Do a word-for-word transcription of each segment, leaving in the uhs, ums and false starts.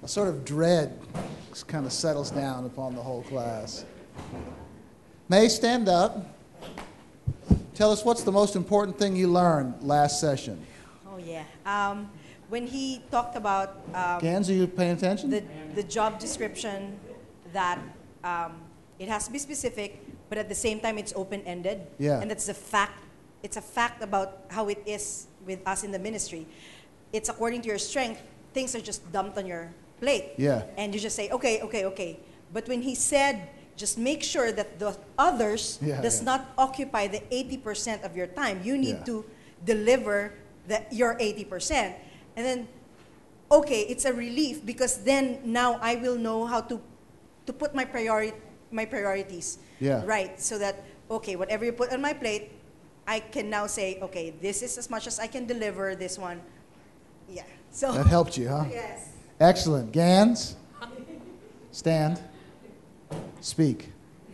a sort of dread kind of settles down upon the whole class. May, stand up. Tell us what's the most important thing you learned last session. Oh, yeah. Um, when he talked about um, Gans, are you paying attention? the, the job description, that um, it has to be specific, but at the same time it's open-ended. Yeah. And that's the fact. It's a fact about how it is with us in the ministry. It's according to your strength. Things are just dumped on your plate. Yeah. And you just say, okay, okay, okay. But when he said, just make sure that the others Yeah, does yeah. not occupy the eighty percent of your time. You need Yeah. to deliver the, your eighty percent. And then, okay, it's a relief because then now I will know how to, to put my, priori my priorities Yeah. right. So that, okay, whatever you put on my plate, I can now say, okay, this is as much as I can deliver, this one. Yeah. So That helped you, huh? yes. Excellent. Gans, stand, speak.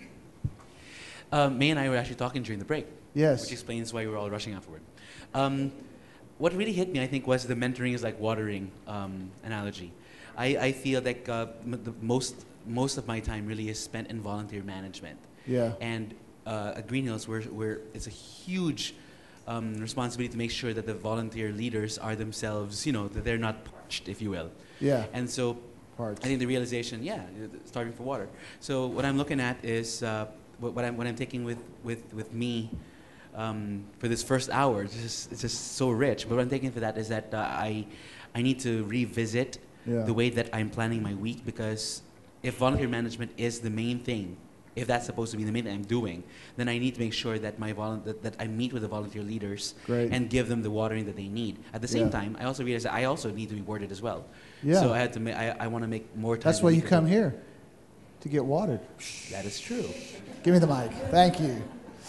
Um, May and I were actually talking during the break. Yes. Which explains why we were all rushing afterward. Um, what really hit me, I think, was the mentoring is like watering um, analogy. I, I feel like uh, m the most, most of my time really is spent in volunteer management. Yeah. And uh, at Green Hills, we're, we're, it's a huge um, responsibility to make sure that the volunteer leaders are themselves, you know, that they're not parched, if you will. Yeah. And so Parts. I think the realization, yeah, starving for water. So what I'm looking at is uh, what, what I'm what I'm taking with with with me um, for this first hour. It's just, it's just so rich. But what I'm taking for that is that uh, I I need to revisit Yeah. the way that I'm planning my week, because if volunteer management is the main thing, if that's supposed to be the main thing I'm doing, then I need to make sure that my volu that, that I meet with the volunteer leaders Great. and give them the watering that they need. At the same Yeah. time, I also realize that I also need to be watered as well. Yeah. So I had to. Ma I, I want to make more time. That's to why meet you with come them. here, to get watered. That is true. Give me the mic. Thank you.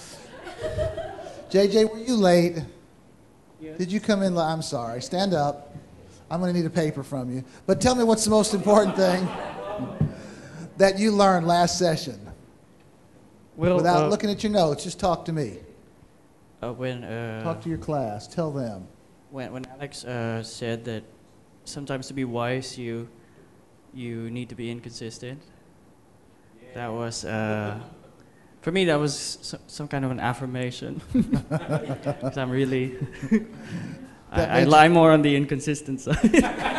J J, were you late? Yes. Did you come in? li- I'm sorry. Stand up. I'm going to need a paper from you. But tell me what's the most important thing that you learned last session? Well, Without uh, looking at your notes, just talk to me. uh, when uh, Talk to your class. Tell them. when when Alex uh, said that sometimes to be wise you you need to be inconsistent. That was uh, for me. That was so, some kind of an affirmation. Because I'm really That I, I made you- lie more on the inconsistent side.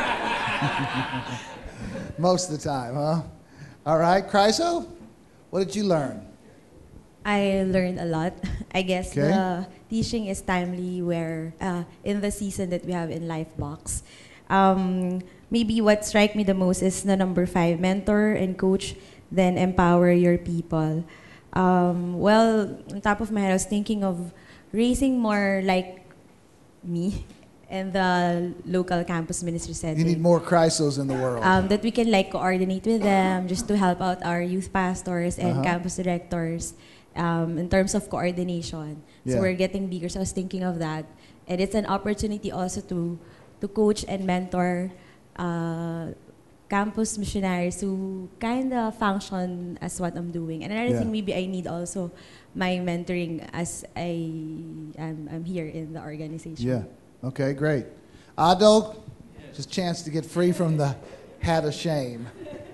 Most of the time, huh? All right. Chryso, what did you learn? I learned a lot. I guess Okay. the teaching is timely where uh, in the season that we have in Lifebox. Um, maybe what struck me the most is the number five, mentor and coach, then empower your people. Um, well, on top of my head, I was thinking of raising more like me and the local campus ministry setting. You need more Chrysos in the world. Um, that we can like coordinate with them just to help out our youth pastors and Uh-huh. campus directors um, in terms of coordination. Yeah. So we're getting bigger. So I was thinking of that, and it's an opportunity also to to coach and mentor uh, campus missionaries who kind of function as what I'm doing. And another Yeah. thing, maybe I need also my mentoring as I am I'm here in the organization. Yeah. Okay, great. Ado, just a chance to get free from the hat of shame.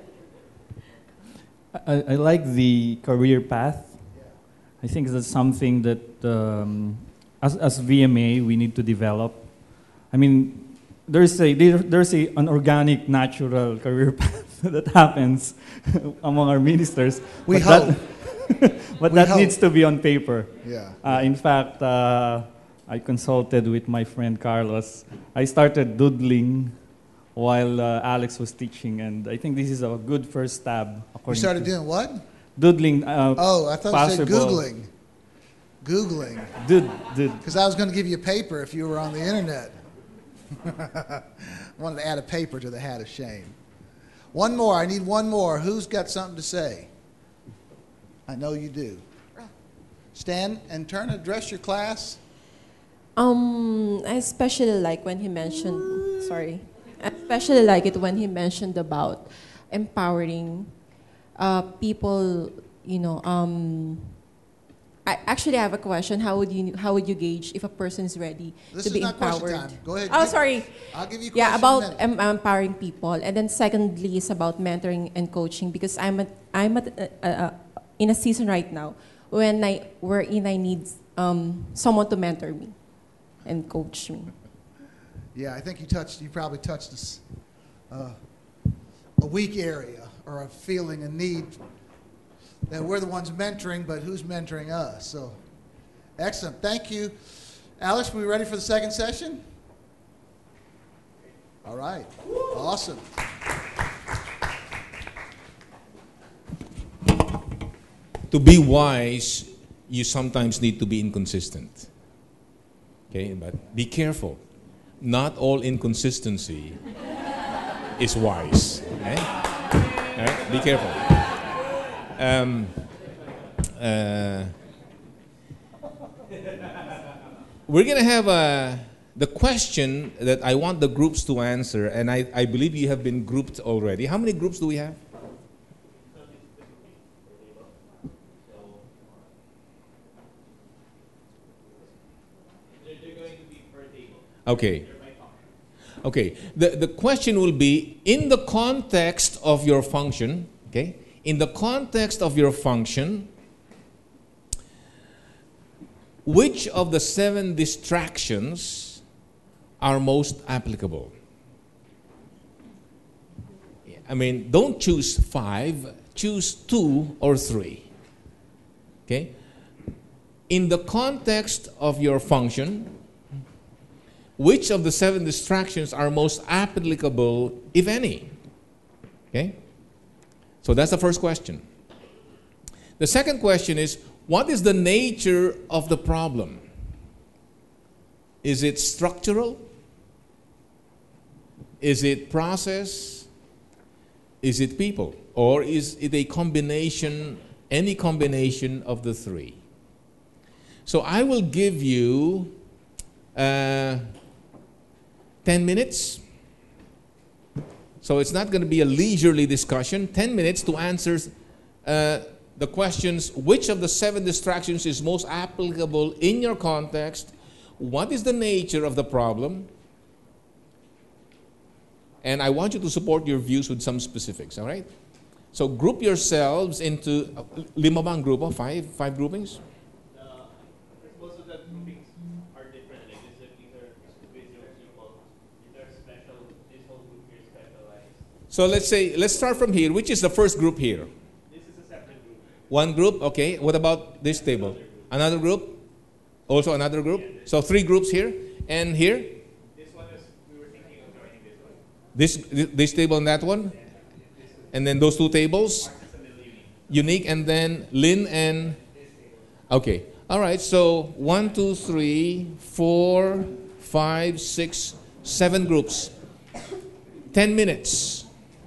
I, I like the career path. I think that's something that, um, as, as V M A, we need to develop. I mean, there's a there, there's a an organic, natural career path that happens among our ministers. We but hope. That, but We that hope. needs to be on paper. Yeah. Uh, in fact, uh, I consulted with my friend Carlos. I started doodling while uh, Alex was teaching, and I think this is a good first stab. You according started to doing what? doodling. Uh, Oh, I thought you said possible- Googling. Googling. Dude, dude. Because I was going to give you a paper if you were on the internet. I wanted to add a paper to the hat of shame. One more. I need one more. Who's got something to say? I know you do. Stand and turn, address your class. Um, I especially like when he mentioned, sorry, I especially like it when he mentioned about empowering uh, people, you know, um, I actually have a question. How would you how would you gauge if a person is ready This to is be not question empowered? time. Go ahead. Oh, Give- sorry. I'll give you a Yeah, question in a about minute. em- empowering people, and then secondly is about mentoring and coaching because I'm at, I'm at, uh, uh, in a season right now when I wherein I need um, someone to mentor me and coach me. Yeah, I think you touched. You probably touched this, uh, a weak area or a feeling, a need that we're the ones mentoring, but who's mentoring us? So, excellent. Thank you, Alex. We ready for the second session? All right. Awesome. To be wise, you sometimes need to be inconsistent. Okay, but be careful. Not all inconsistency is wise. Okay? All right? Be careful. Um, uh, we're going to have a, the question that I want the groups to answer, and I, I believe you have been grouped already. How many groups do we have? Okay. Okay. The, the question will be, in the context of your function, okay, in the context of your function, which of the seven distractions are most applicable? I mean, don't choose five, choose two or three. Okay? In the context of your function, which of the seven distractions are most applicable, if any? Okay? So that's the first question. The second question is, what is the nature of the problem? Is it structural? Is it process? Is it people? Or is it a combination, any combination of the three? So I will give you uh, ten minutes. So it's not going to be a leisurely discussion. ten minutes to answer uh, the questions, which of the seven distractions is most applicable in your context? What is the nature of the problem? And I want you to support your views with some specifics, all right? So group yourselves into, uh, lima bang grupo? Five? Five groupings? Most of the groupings are different. Like this is these are individual people. These are special. This whole group here is specialized. So let's say, let's start from here. Which is the first group here? This is a separate group. One group, okay. What about this table? Another group? Also another group? So three groups here. And here? This one is we were thinking of joining this one. This this table and that one? And then those two tables? Unique, and then Lynn and... Okay. All right, so one, two, three, four, five, six, seven groups. Ten minutes.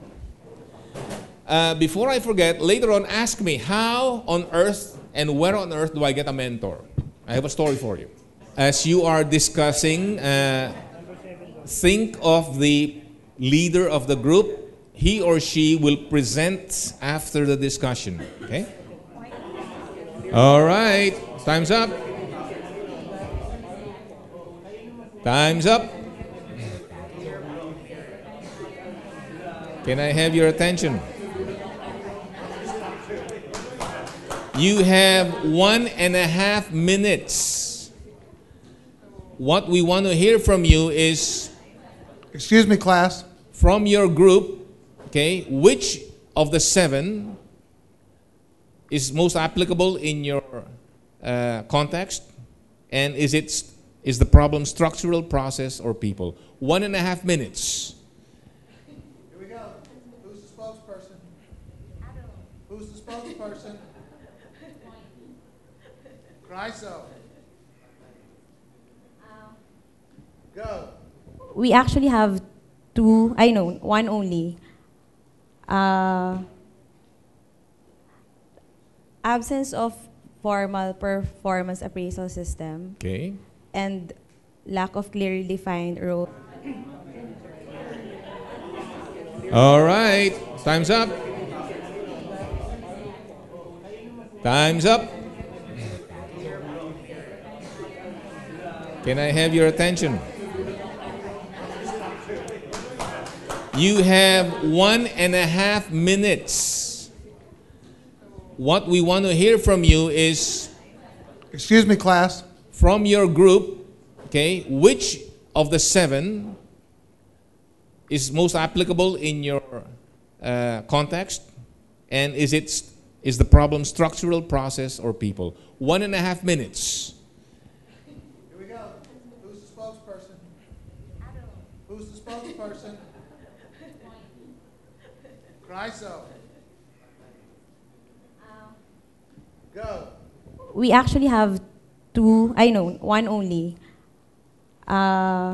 Uh, before I forget, later on ask me, how on earth and where on earth do I get a mentor? I have a story for you. As you are discussing, uh, think of the leader of the group. He or she will present after the discussion. Okay? All right. Time's up. Time's up. Can I have your attention? You have one and a half minutes. What we want to hear from you is, Excuse me, class. from your group, okay, which of the seven is most applicable in your uh, context? And is it is the problem structural, process, or people? One and a half minutes. Here we go. Who's the spokesperson? Who's the spokesperson? Chryso. Go. We actually have two, I know, one only. Uh, absence of formal performance appraisal system Okay. and lack of clearly defined role. All right. Time's up. Time's up. Can I have your attention? You have one and a half minutes. What we want to hear from you is, Excuse me, class. from your group, okay, which of the seven is most applicable in your uh, context? And is it is the problem structural, process, or people? One and a half minutes. Here we go. Who's the spokesperson? Who's the spokesperson? Chryso. Go. We actually have two, I know, one only. Uh,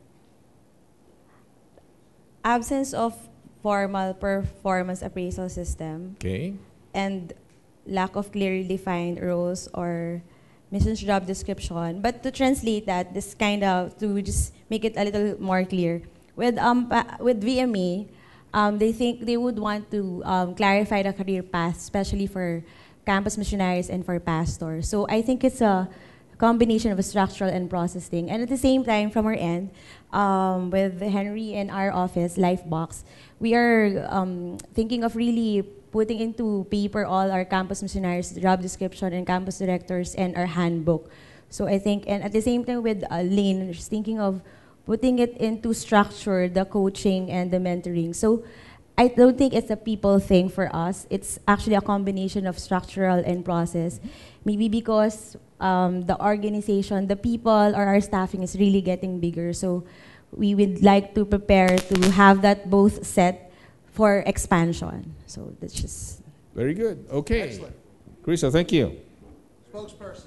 absence of formal performance appraisal system Okay. and lack of clearly defined roles or mission's job description. But to translate that, this kind of, to just make it a little more clear, with, um, pa- with V M A, um, they think they would want to um, clarify the career path, especially for campus missionaries and for pastors. So I think it's a combination of a structural and processing. And at the same time, from our end, um, with Henry and our office, Lifebox, we are um, thinking of really putting into paper all our campus missionaries' job description and campus directors and our handbook. So I think, and at the same time with uh, Lane, just thinking of putting it into structure, the coaching and the mentoring. So I don't think it's a people thing for us. It's actually a combination of structural and process. Maybe because um, the organization, the people or our staffing is really getting bigger. So we would like to prepare to have that both set for expansion. So that's just... Very good. Okay. Excellent. Chryso, thank you. Spokesperson.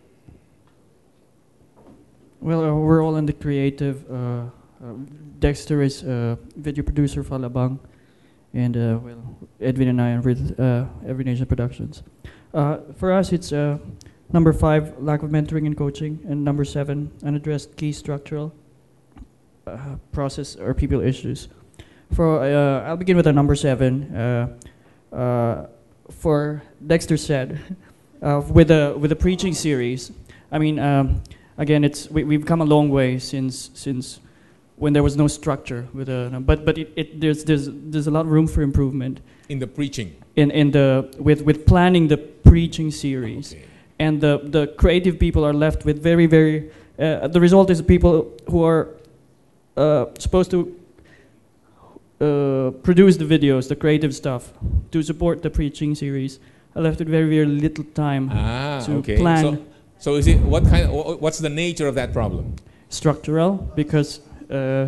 Well, uh, we're all in the creative. Uh, uh, Dexter is uh, video producer for Alabang. And uh, well, Edwin and I are with uh, Every Nation Productions. Uh, for us, it's uh, number five, lack of mentoring and coaching, and number seven, unaddressed key structural uh, process or people issues. For uh, I'll begin with the number seven. Uh, uh, for Dexter said, uh, with the with the preaching series, I mean, um, again, it's we, we've come a long way since since. when there was no structure with a, but but it, it there's there's there's a lot of room for improvement In the preaching. in in the with with planning the preaching series, Okay. and the the creative people are left with very very uh, the result is people who are uh, supposed to uh, produce the videos, the creative stuff to support the preaching series are left with very very little time Ah, to okay. plan. So, so is it what kind? Of, what's the nature of that problem? Structural, because uh,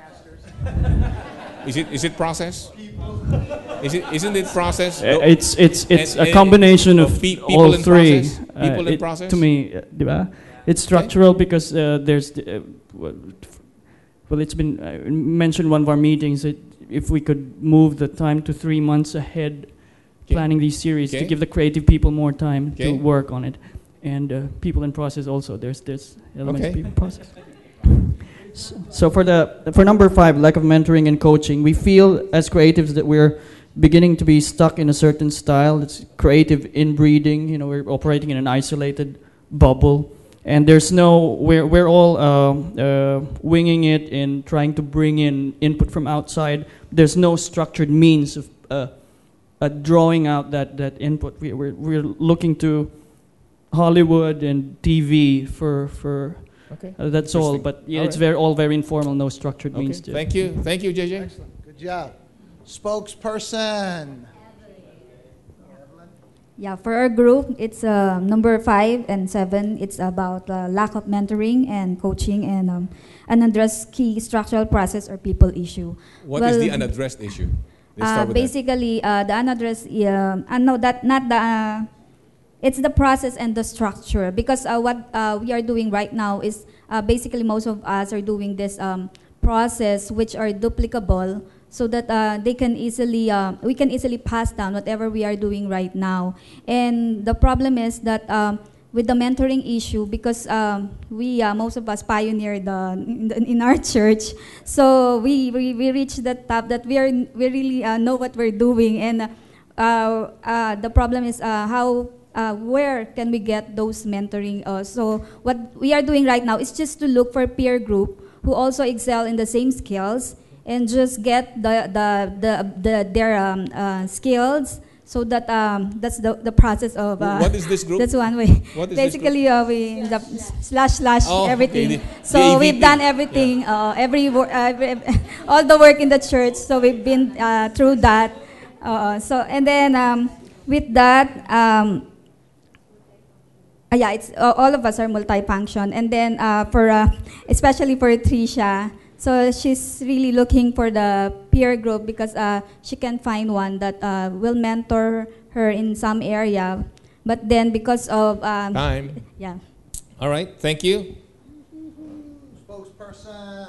Is it is it process? Is it isn't it process? Uh, it's it's it's And- a and- combination of of pe- people all and three. process? People and it- process? To me, uh, diba? It's structural because uh, there's the, uh, well, f- well, it's been uh, mentioned one of our meetings that if we could move the time to three months ahead, Okay. planning these series Okay. to give the creative people more time Okay. to work on it, and uh, people in process also. There's there's elements Okay. of people in process. So, so for the for number five, lack of mentoring and coaching, we feel as creatives that we're beginning to be stuck in a certain style. It's creative inbreeding. You know, we're operating in an isolated bubble, and there's no we're we're all uh, uh, winging it and trying to bring in input from outside. There's no structured means of uh, uh, drawing out that that input. We, we're we're looking to Hollywood and T V for for. Okay. Uh, that's all, Interesting. but yeah, All it's right. very all very informal, no structured Okay. means to it. Thank you. Thank you, J J. Excellent. Good job. Spokesperson. Yeah, for our group, it's uh, number five and seven. It's about uh, lack of mentoring and coaching and um, unaddressed key structural process or people issue. What is Well, the unaddressed issue? Let's Uh, start with that. basically, uh, the unaddressed, uh, uh, no, that not the, uh, it's the process and the structure. Because uh, what uh, we are doing right now is uh, basically most of us are doing this um, process which are duplicable, so that uh, they can easily, uh, we can easily pass down whatever we are doing right now. And the problem is that um, with the mentoring issue, because um, we, uh, most of us pioneered uh, in, the, in our church, so we, we, we reached the top that we, are, we really uh, know what we're doing. And uh, uh, the problem is uh, how uh, where can we get those mentoring? Uh, so what we are doing right now is just to look for peer group who also excel in the same skills and just get the, the, the, the, their um, uh, skills. So that um, that's the, the process of. Uh, what is this group? That's one way. What is Basically, uh, we the slash slash Oh, everything. okay, the- So the A V P. we've done everything, Yeah. uh, every, wor- uh, every all the work in the church. So we've been uh, through that. Uh, so and then um, with that, um, uh, yeah, it's uh, all of us are multifunction. And then uh, for uh, especially for Tricia. So she's really looking for the peer group because uh, she can find one that uh, will mentor her in some area. But then because of... Um, Time. Yeah. All right, thank you. Spokesperson.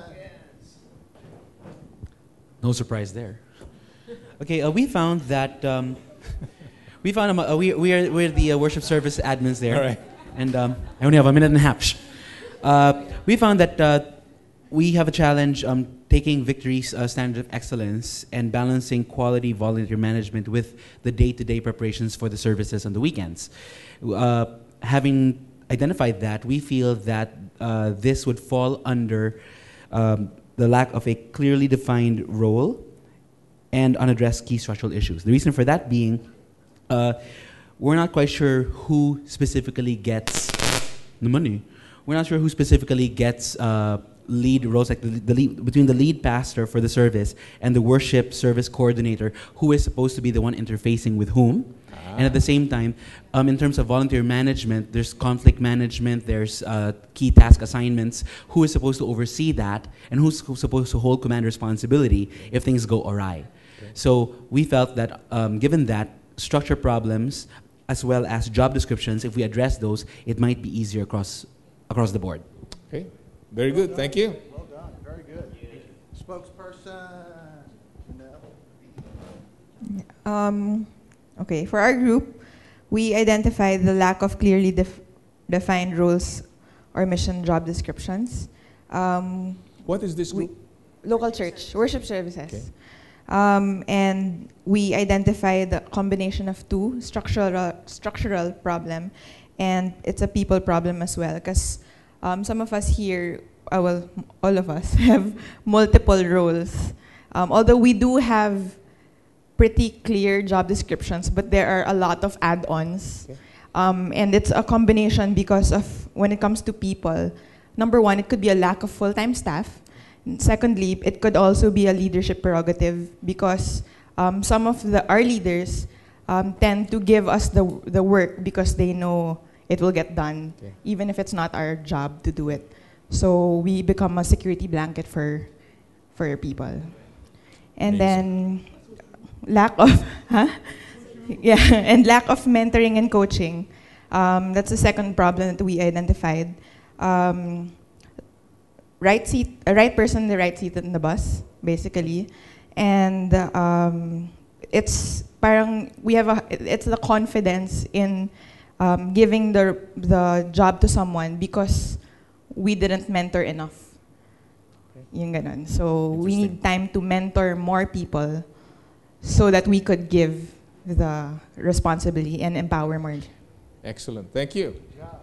No surprise there. Okay, uh, we found that um, we found um, uh, we we are we're the uh, worship service admins there. All right. And um, I only have a minute and a half. Shh. Uh, we found that uh, we have a challenge um, taking Victory's uh, standard of excellence and balancing quality volunteer management with the day-to-day preparations for the services on the weekends. Uh, having identified that, we feel that uh, this would fall under um, the lack of a clearly defined role and unaddressed key structural issues. The reason for that being, uh, we're not quite sure who specifically gets the money. We're not sure who specifically gets uh, lead roles, like the, the lead, between the lead pastor for the service and the worship service coordinator, who is supposed to be the one interfacing with whom. Ah. And at the same time, um, in terms of volunteer management, there's conflict management, there's uh, key task assignments, who is supposed to oversee that, and who's, who's supposed to hold command responsibility if things go awry. Okay. So we felt that um, given that, structure problems as well as job descriptions, if we address those, it might be easier across, across the board. Okay. Very good. Well Thank you. Well done. Very good. Spokesperson. Janelle. Um, okay, for our group, we identified the lack of clearly def defined roles or mission job descriptions. Um, What is this group? we, local church, worship services. Okay. Um, and we identified the combination of two, structural, structural problem, and it's a people problem as well, because um, some of us here, uh, well, all of us, have multiple roles. Um, although we do have pretty clear job descriptions, but there are a lot of add-ons. Okay. Um, and it's a combination because of, when it comes to people, number one, it could be a lack of full-time staff. Secondly, it could also be a leadership prerogative because um, some of the our leaders um, tend to give us the the work because they know it will get done, okay, even if it's not our job to do it. So we become a security blanket for for people. And then lack of huh? yeah, and lack of mentoring and coaching. Um, that's the second problem that we identified. Um, right seat, a right person in the right seat in the bus, basically, and um, it's parang we have a it's the confidence in um, giving the the job to someone because we didn't mentor enough. Yung ganon. So we need time to mentor more people so that we could give the responsibility and empower more. Excellent. Thank you.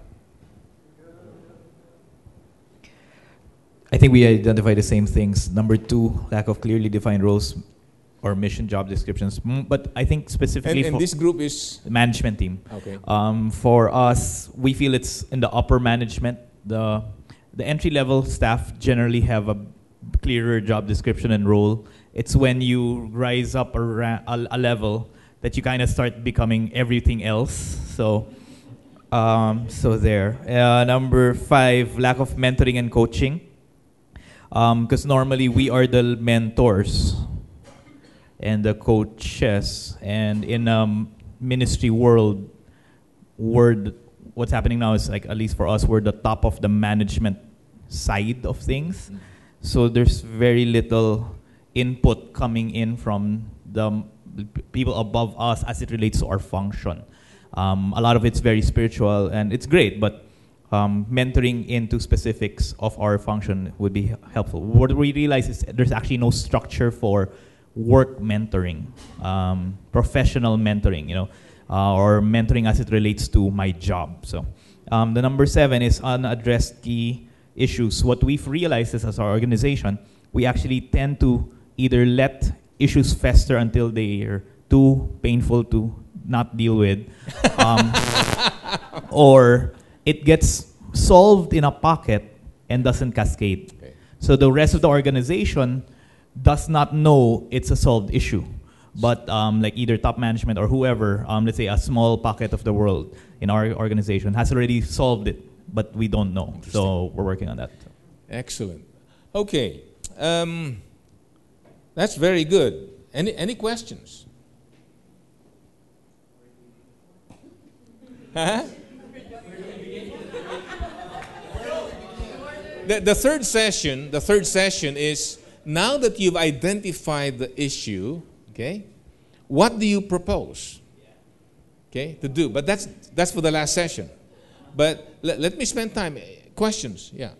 I think we identify the same things. Number two, lack of clearly defined roles or mission job descriptions. Mm, But I think specifically And, and for this group is? the management team. Okay. Um, for us, we feel it's in the upper management. The the entry level staff generally have a clearer job description and role. It's when you rise up a, ra- a, a level that you kind of start becoming everything else. So, um, so there. Uh, number five, lack of mentoring and coaching. Because um, normally we are the mentors and the coaches, and in um, ministry world, word what's happening now is like, at least for us, we're the top of the management side of things. Mm. So there's very little input coming in from the m- people above us as it relates to our function. Um, a lot of it's very spiritual and it's great, but Um, mentoring into specifics of our function would be helpful. What we realize is there's actually no structure for work mentoring, um, professional mentoring. You know, uh, or mentoring as it relates to my job. So um, the number seven is unaddressed key issues. What we've realized is as our organization, we actually tend to either let issues fester until they are too painful to not deal with, um, or it gets solved in a pocket and doesn't cascade. Okay. So the rest of the organization does not know it's a solved issue. But um, like either top management or whoever, um, let's say a small pocket of the world in our organization has already solved it, but we don't know. So we're working on that. Excellent. Okay. Um, that's very good. Any, any questions? Huh? The, the third session, the third session is, now that you've identified the issue, okay, what do you propose, okay, to do? But that's that's for the last session. But let, let me spend time. Questions? Yeah.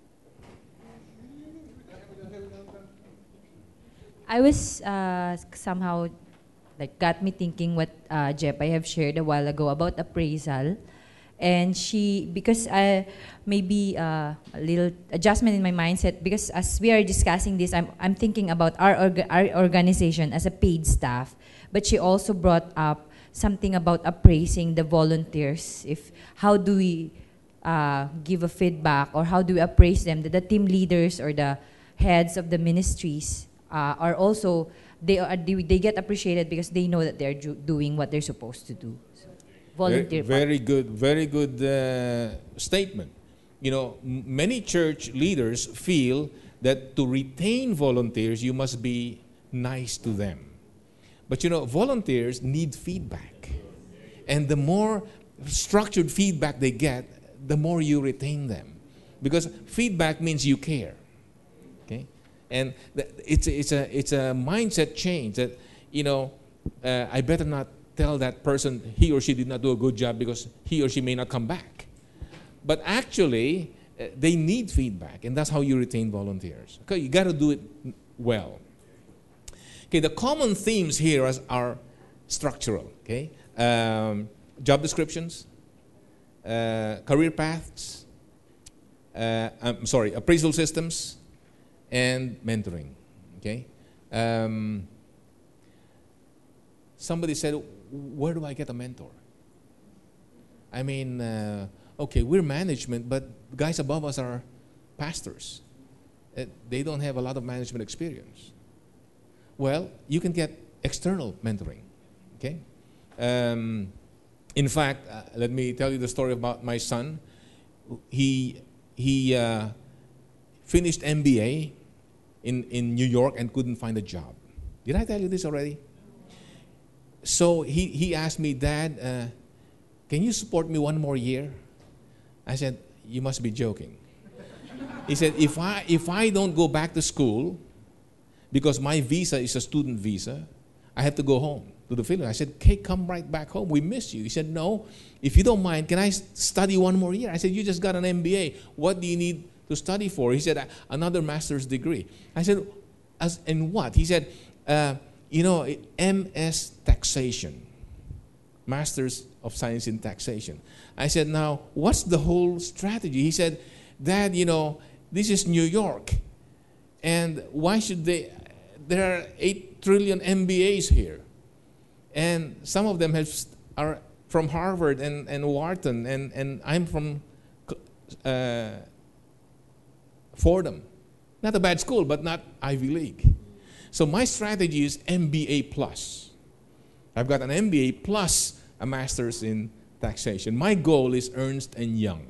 I was uh, somehow, like, got me thinking what uh, Jep I have shared a while ago about appraisal. And she, because uh, maybe uh, a little adjustment in my mindset, because as we are discussing this, I'm, I'm thinking about our, orga our organization as a paid staff. But she also brought up something about appraising the volunteers. If how do we uh, give a feedback, or how do we appraise them? That the team leaders or the heads of the ministries uh, are also, they, are, they get appreciated because they know that they're doing what they're supposed to do. Volunteer. Very, very good, very good uh, statement. You know, m many church leaders feel that to retain volunteers, you must be nice to them. But you know, volunteers need feedback. And the more structured feedback they get, the more you retain them. Because feedback means you care. Okay? And it's a, it's a, it's a mindset change that, you know, uh, I better not tell that person he or she did not do a good job because he or she may not come back. But actually, uh, they need feedback, and that's how you retain volunteers. Okay, you got to do it well. Okay, the common themes here are structural. Okay, um, job descriptions, uh, career paths. Uh, I'm sorry, appraisal systems, and mentoring. Okay. Um, somebody said, where do I get a mentor? I mean, uh, okay, we're management, but guys above us are pastors. Uh, they don't have a lot of management experience. Well, you can get external mentoring, okay? Um, in fact, uh, let me tell you the story about my son. He, he uh, finished M B A in, in New York and couldn't find a job. Did I tell you this already? So he, he asked me, Dad, uh, can you support me one more year? I said, you must be joking. He said, if I, if I don't go back to school, because my visa is a student visa, I have to go home to the Philippines. I said, okay, come right back home. We miss you. He said, no, if you don't mind, can I study one more year? I said, you just got an M B A. What do you need to study for? He said, another master's degree. I said, as in what? He said, uh, you know, M S Taxation, Masters of Science in Taxation. I said, now, what's the whole strategy? He said, Dad, you know, this is New York. And why should they, there are eight trillion M B As here. And some of them have, are from Harvard and, and Wharton, and, and I'm from uh, Fordham. Not a bad school, but not Ivy League. So my strategy is M B A plus. I've got an M B A plus a master's in taxation. My goal is Ernst and Young.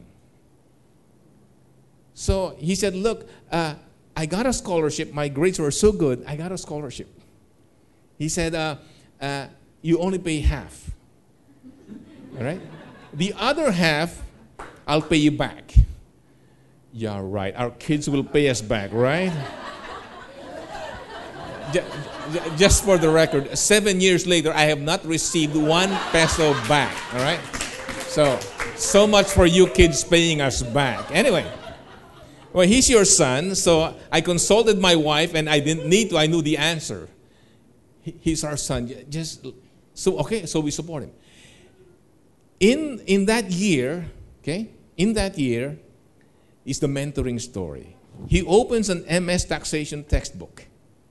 So he said, look, uh, I got a scholarship. My grades were so good, I got a scholarship. He said, uh, uh, you only pay half. All right? The other half, I'll pay you back. Yeah, right. Our kids will pay us back, right? Just for the record, seven years later, I have not received one peso back, all right? So, so much for you kids paying us back. Anyway, well, he's your son, so I consulted my wife, and I didn't need to, I knew the answer. He's our son. Just, so, okay, so we support him. In, in that year, okay, in that year is the mentoring story. He opens an M S taxation textbook.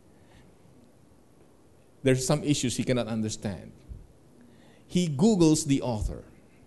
There's some issues he cannot understand. He Googles the author.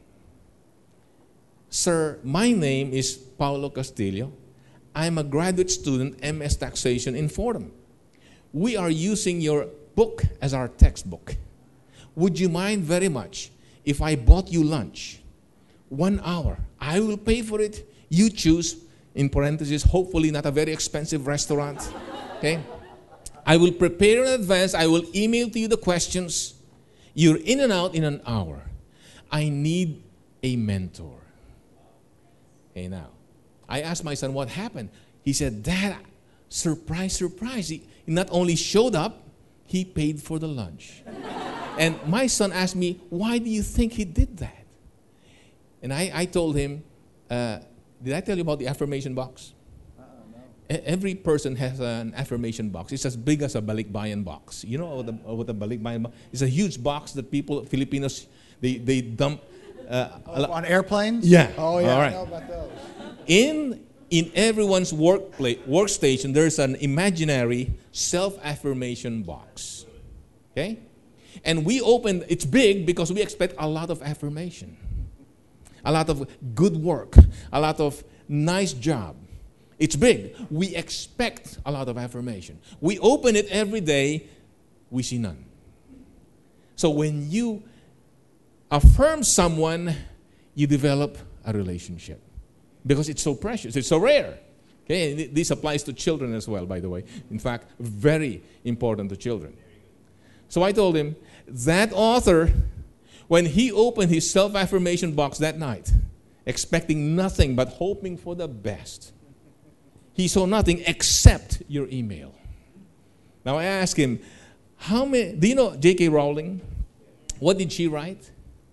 Sir, my name is Paulo Castillo. I'm a graduate student, M S Taxation in Fordham. We are using your book as our textbook. Would you mind very much if I bought you lunch? One hour. I will pay for it. You choose, in parentheses, hopefully not a very expensive restaurant. Okay? I will prepare in advance. I will email to you the questions. You're in and out in an hour. I need a mentor. Okay, now, I asked my son what happened. He said, Dad, surprise, surprise. He not only showed up, he paid for the lunch. And my son asked me, why do you think he did that? And I, I told him, uh, did I tell you about the affirmation box? Uh, no. Every person has an affirmation box. It's as big as a balikbayan box. You know what the, what the balikbayan box? It's a huge box that people, Filipinos, they, they dump. Uh, oh, on airplanes? Yeah. Oh, yeah, all right. I know about those. In, in everyone's workplace, workstation, there's an imaginary self-affirmation box. Okay? And we open, it's big because we expect a lot of affirmation. A lot of good work. A lot of nice job. It's big. We expect a lot of affirmation. We open it every day, we see none. So when you affirm someone, you develop a relationship. Because it's so precious, it's so rare. Okay, and this applies to children as well, by the way. In fact, very important to children. So I told him, that author, when he opened his self-affirmation box that night, expecting nothing but hoping for the best, he saw nothing except your email. Now I asked him, how many, do you know J K Rowling? What did she write?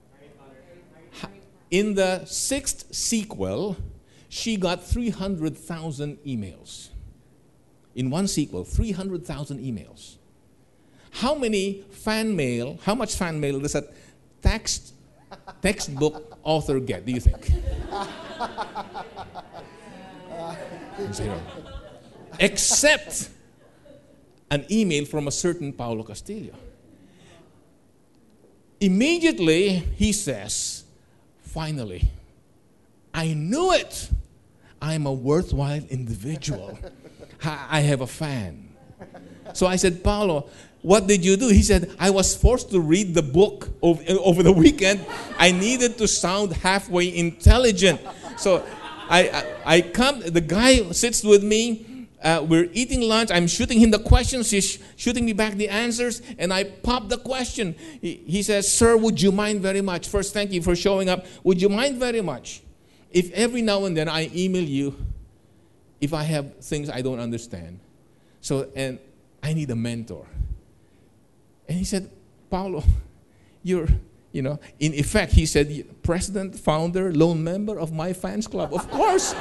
In the sixth sequel, she got three hundred thousand emails. In one sequel, three hundred thousand emails. How many fan mail, how much fan mail does a text, textbook author get, do you think? Zero. Except an email from a certain Paulo Castillo. Immediately, he says, finally, I knew it. I'm a worthwhile individual. I have a fan. So I said, Paulo, what did you do? He said, I was forced to read the book over, over the weekend. I needed to sound halfway intelligent. So I, I, I come, the guy sits with me. Uh, we're eating lunch. I'm shooting him the questions. He's shooting me back the answers. And I pop the question. He, he says, sir, would you mind very much? First, thank you for showing up. Would you mind very much if every now and then I email you if I have things I don't understand? So, and I need a mentor. And he said, Paulo, you're, you know, in effect, he said, president, founder, lone member of my fans club. Of course.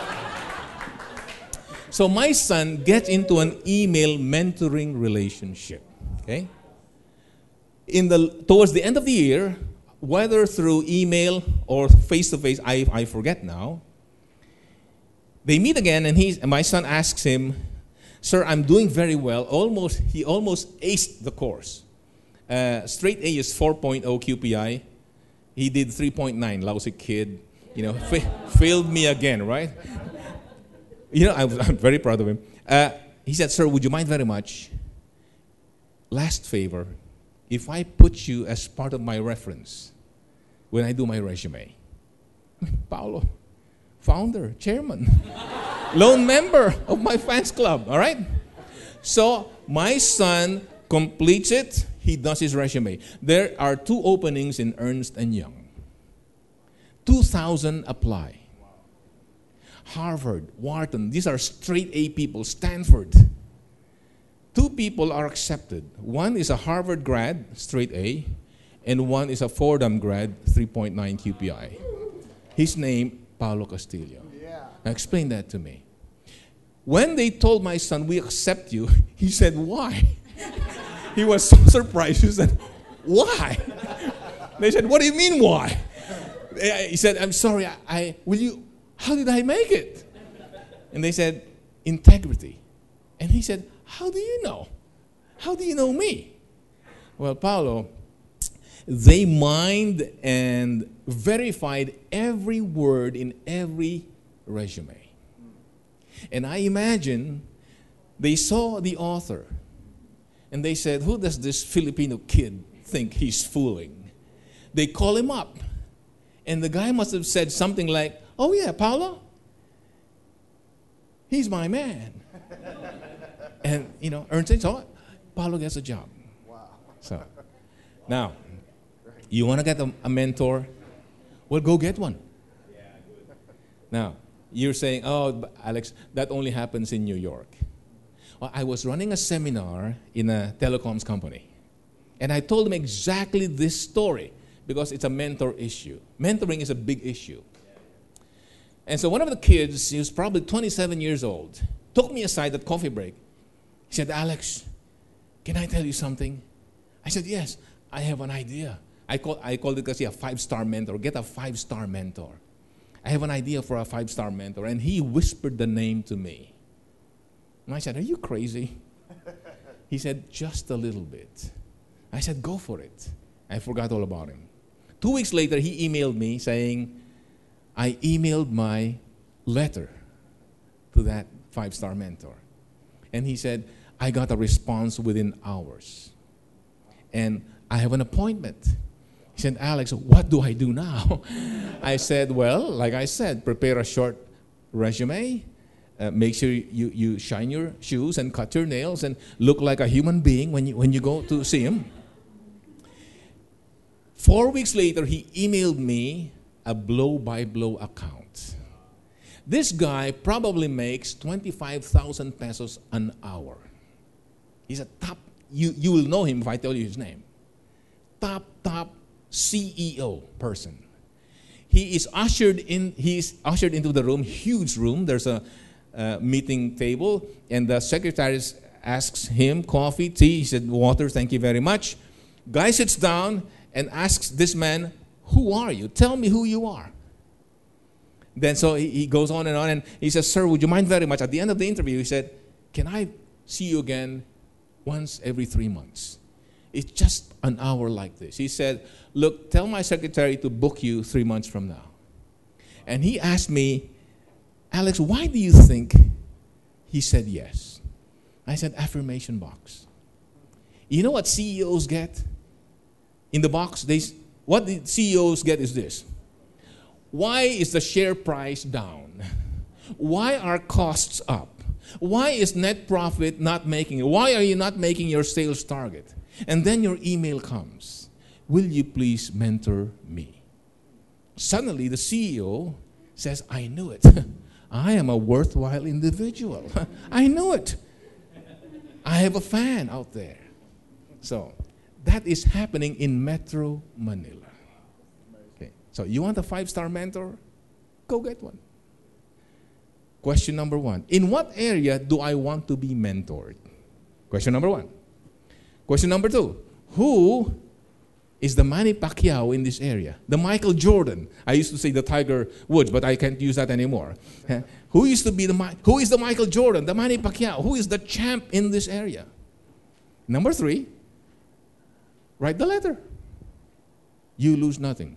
So my son gets into an email mentoring relationship. Okay? In the, towards the end of the year, whether through email or face-to-face, I, I forget now, they meet again, and, he, and my son asks him, sir, I'm doing very well. Almost, he almost aced the course. Uh, straight A is four point oh Q P I. He did three point nine, lousy kid. You know, fa- failed me again, right? You know, I was, I'm very proud of him. Uh, he said, sir, would you mind very much? Last favor, if I put you as part of my reference when I do my resume. Paulo, founder, chairman, lone member of my fans club, all right? So my son completes it. He does his resume. There are two openings in Ernst and Young. two thousand apply. Harvard, Wharton, these are straight A people. Stanford. Two people are accepted. One is a Harvard grad, straight A, and one is a Fordham grad, three point nine Q P I. His name, Paulo Castillo. Yeah. Now explain that to me. When they told my son, we accept you, he said, why? He was so surprised. He said, why? They said, what do you mean why? He said, I'm sorry, I, I will you, how did I make it? And they said, integrity. And he said, how do you know? How do you know me? Well, Paulo, they mined and verified every word in every resume. And I imagine they saw the author and they said, who does this Filipino kid think he's fooling? They call him up. And the guy must have said something like, oh yeah, Paulo, he's my man. And, you know, Ernst and so Paulo gets a job. Wow. So, now, you want to get a, a mentor? Well, go get one. Now, you're saying, oh, but Alex, that only happens in New York. Well, I was running a seminar in a telecoms company. And I told them exactly this story because it's a mentor issue. Mentoring is a big issue. And so one of the kids, he was probably twenty-seven years old, took me aside at coffee break. He said, Alex, can I tell you something? I said, yes, I have an idea. I, call, I called it because a five-star mentor. Get a five-star mentor. I have an idea for a five-star mentor. And he whispered the name to me. And I said, are you crazy? He said, just a little bit. I said, go for it. I forgot all about him. Two weeks later, he emailed me saying, I emailed my letter to that five-star mentor. And he said, I got a response within hours. And I have an appointment. He said, Alex, what do I do now? I said, well, like I said, prepare a short resume. Uh, make sure you, you shine your shoes and cut your nails and look like a human being when you, when you go to see him. Four weeks later, he emailed me a blow-by-blow account. This guy probably makes twenty-five thousand pesos an hour. He's a top, you, you will know him if I tell you his name. Top, top C E O person. He is ushered in, he is ushered into the room, huge room. There's a uh, meeting table, and the secretary asks him, coffee, tea. He said, water, thank you very much. Guy sits down and asks this man, who are you? Tell me who you are. Then so he, he goes on and on, and he says, sir, would you mind very much? At the end of the interview, he said, can I see you again once every three months? It's just an hour like this. He said, look, tell my secretary to book you three months from now. And he asked me, Alex, why do you think he said yes? I said, affirmation box. You know what C E Os get? In the box, they, what the C E Os get is this. Why is the share price down? Why are costs up? Why is net profit not making it? Why are you not making your sales target? And then your email comes. Will you please mentor me? Suddenly the C E O says, I knew it. I am a worthwhile individual. I knew it. I have a fan out there. So that is happening in Metro Manila. Okay. So you want a five-star mentor? Go get one. Question number one. In what area do I want to be mentored? Question number one. Question number two. Who is the Manny Pacquiao in this area? The Michael Jordan. I used to say the Tiger Woods, but I can't use that anymore. Who used to be the Who is the Michael Jordan? The Manny Pacquiao. Who is the champ in this area? Number three. Write the letter. You lose nothing.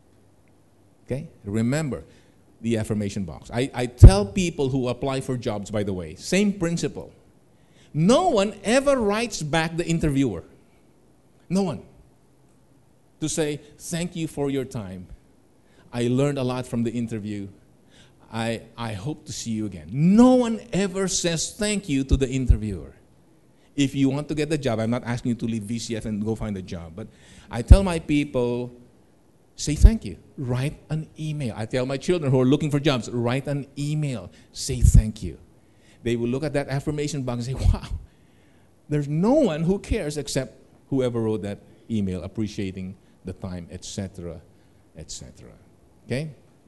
Okay? Remember the affirmation box. I, I tell people who apply for jobs, by the way, same principle. No one ever writes back the interviewer. No one. To say, thank you for your time. I learned a lot from the interview. I, I hope to see you again. No one ever says thank you to the interviewer. If you want to get the job, I'm not asking you to leave V C F and go find a job, but I tell my people, say thank you. Write an email. I tell my children who are looking for jobs, write an email. Say thank you. They will look at that affirmation box and say, wow, there's no one who cares except whoever wrote that email appreciating the time, et cetera, et cetera. Okay?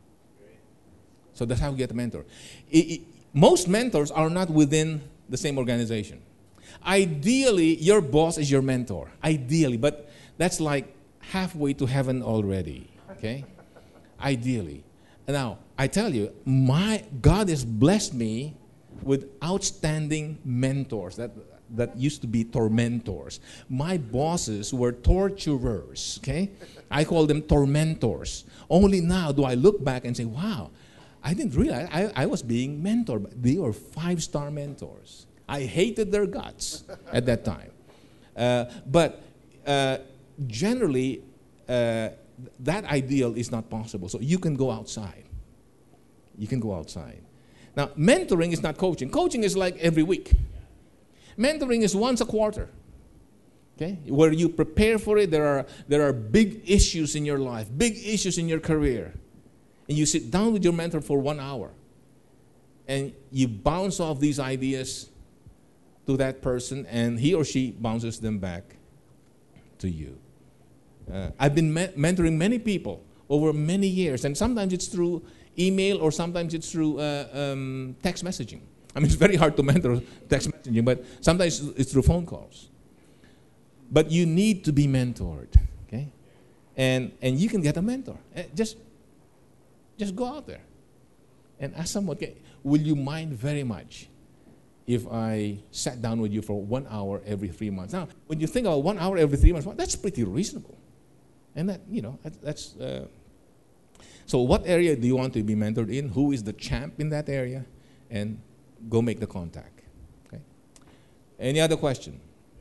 So that's how you get a mentor. It, it, most mentors are not within the same organization. Ideally, your boss is your mentor. Ideally, but that's like halfway to heaven already. Okay? ideally. Now, I tell you, my God has blessed me with outstanding mentors that, that used to be tormentors. My bosses were torturers, okay? I call them tormentors. Only now do I look back and say, wow, I didn't realize I, I was being mentored. They were five-star mentors. I hated their guts at that time. Uh, but uh, generally, uh, that ideal is not possible. So you can go outside. You can go outside. Now, mentoring is not coaching. Coaching is like every week. Mentoring is once a quarter. Okay? Where you prepare for it, there are, there are big issues in your life, big issues in your career. And you sit down with your mentor for one hour. And you bounce off these ideas to that person, and he or she bounces them back to you. Uh, I've been me- mentoring many people over many years, and sometimes it's through email or sometimes it's through uh, um, text messaging. I mean, it's very hard to mentor text messaging, but sometimes it's through phone calls. But you need to be mentored, okay? And and you can get a mentor. Uh, just, just go out there and ask someone, okay, will you mind very much if I sat down with you for one hour every three months? Now, when you think about one hour every three months, well, that's pretty reasonable. And that, you know, that, that's... Uh, so what area do you want to be mentored in? Who is the champ in that area? And go make the contact. Okay. Any other question?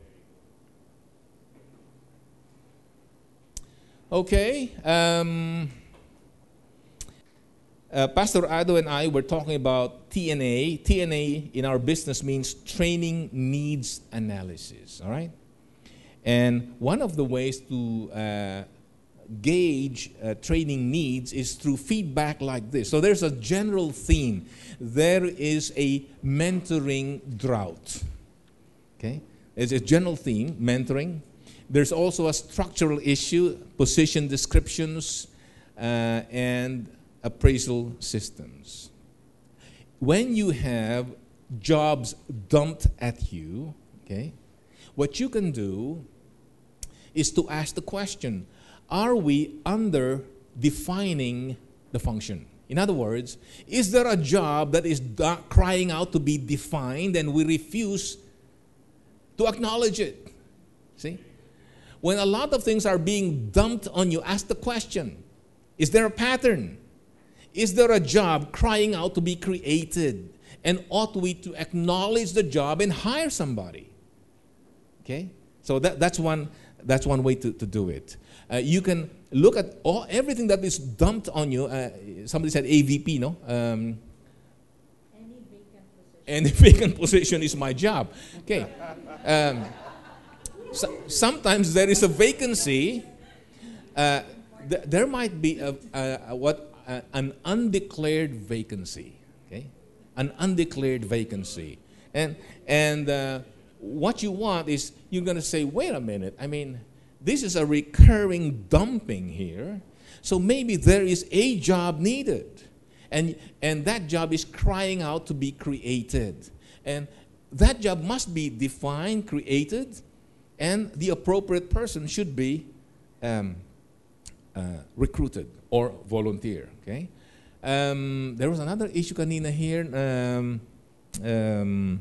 Okay. Um, uh, Pastor Ado and I were talking about T N A. T N A in our business means training needs analysis. All right. And one of the ways to uh, gauge uh, training needs is through feedback like this. So there's a general theme. There is a mentoring drought. Okay? There's a general theme, mentoring. There's also a structural issue, position descriptions, uh, and appraisal systems. When you have jobs dumped at you, okay, what you can do is to ask the question, are we under defining the function? In other words, is there a job that is da- crying out to be defined and we refuse to acknowledge it? See? When a lot of things are being dumped on you, ask the question, is there a pattern? Is there a job crying out to be created? And ought we to acknowledge the job and hire somebody? Okay? So that, that's one that's one way to, to do it. Uh, you can look at all everything that is dumped on you. Uh, somebody said A V P, no? Um, any vacant position. Any vacant position is my job. Okay. Um, so, sometimes there is a vacancy. Uh, th- there might be a, a, a what a, an undeclared vacancy. Okay, an undeclared vacancy, and and. Uh, What you want is you're going to say, wait a minute, I mean, this is a recurring dumping here, so maybe there is a job needed. And, and that job is crying out to be created. And that job must be defined, created, and the appropriate person should be um, uh, recruited or volunteer. Okay? Um, there was another issue kanina here. Um, um,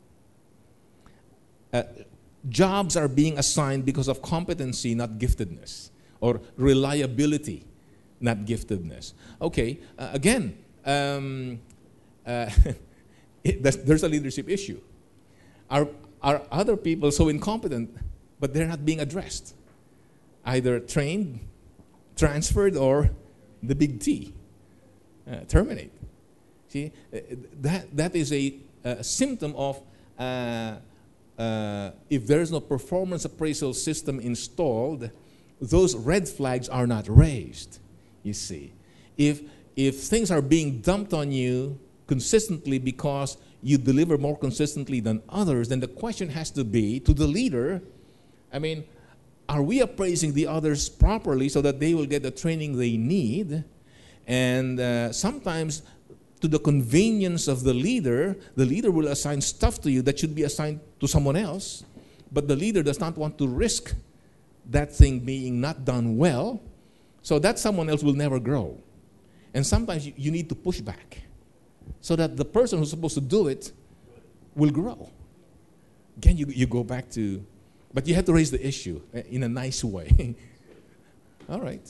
Uh, jobs are being assigned because of competency, not giftedness, or reliability, not giftedness. Okay, uh, again, um, uh, it, there's a leadership issue. Are, are other people so incompetent, but they're not being addressed? Either trained, transferred, or the big T, uh, terminate. See, uh, that, that is a, a symptom of uh, Uh, if there is no performance appraisal system installed, those red flags are not raised, you see. If, if things are being dumped on you consistently because you deliver more consistently than others, then the question has to be to the leader, I mean, are we appraising the others properly so that they will get the training they need? And uh, sometimes to the convenience of the leader, the leader will assign stuff to you that should be assigned to someone else, but the leader does not want to risk that thing being not done well, so that someone else will never grow. And sometimes you, you need to push back so that the person who's supposed to do it will grow. Again, you, you go back to, but you have to raise the issue in a nice way. All right.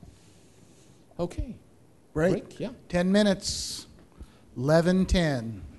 Okay. Break. Break, yeah. ten minutes. eleven ten.